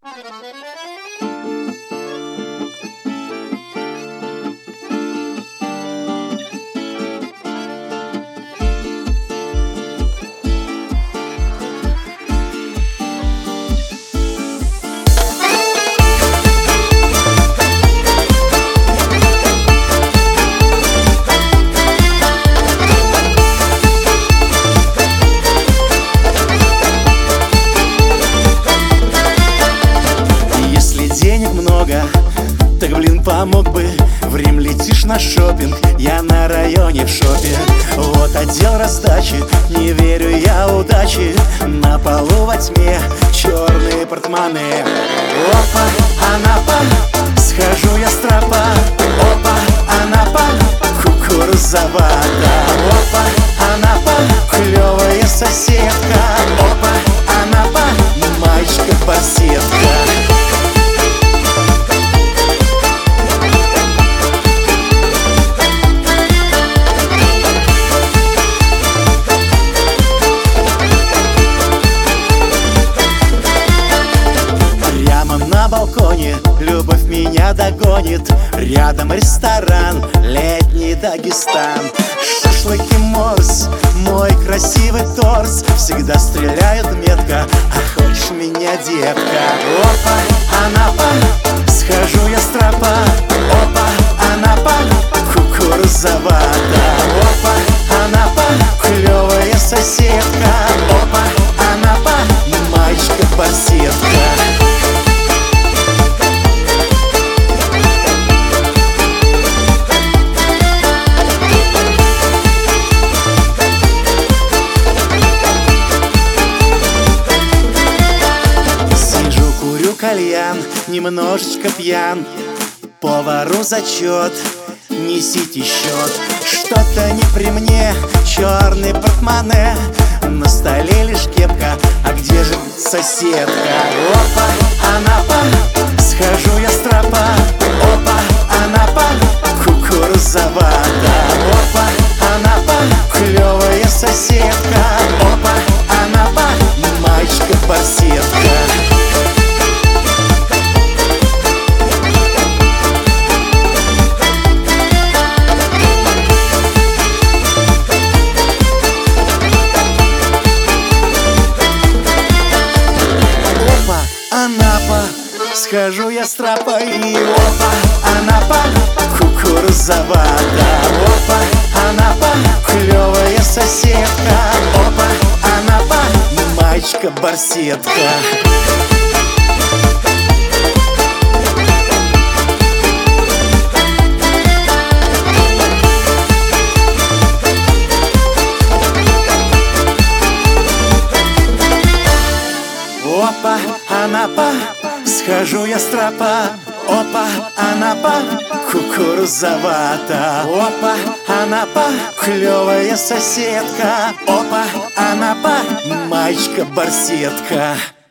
Так, блин, помог бы. В Рим летишь на шопинг, я на районе в шопе. Вот отдел раздачи, не верю я удачи. На полу во тьме черные портмоне. Опа, Анапа, схожу я с тропа. Опа, Анапа, кукурузовата. Опа, Анапа, клевая соседка. Опа, Анапа, мальчика-барсетка. На балконе любовь меня догонит. Рядом ресторан, летний Дагестан. Шашлыки морс, мой красивый торс. Всегда стреляют метко, а хочешь меня, детка? Опа, Анапа, схожу я с тропа. Опа, Анапа, кукурузовата. Опа, Анапа, клевая соседка. Опа, Анапа, мальчика-барсетка. Кальян, немножечко пьян. Повару зачет, несите счет. Что-то не при мне, черный портмоне. На столе лишь кепка, а где же соседка? Опа, Анапа, схожу я с тропа. Опа, Анапа, кукурузовата. Опа, Анапа, клевая соседка. Опа, Анапа, мальчика-барсетка. Анапа, схожу я с тропа. И опа, Анапа, кукурузовата. Опа, Анапа, клевая соседка. Опа, Анапа, мальчика-барсетка. Опа, Анапа, схожу я с тропа. Опа, Анапа, кукурузовата. Опа, Анапа, клевая соседка. Опа, Анапа, мальчика-барсетка.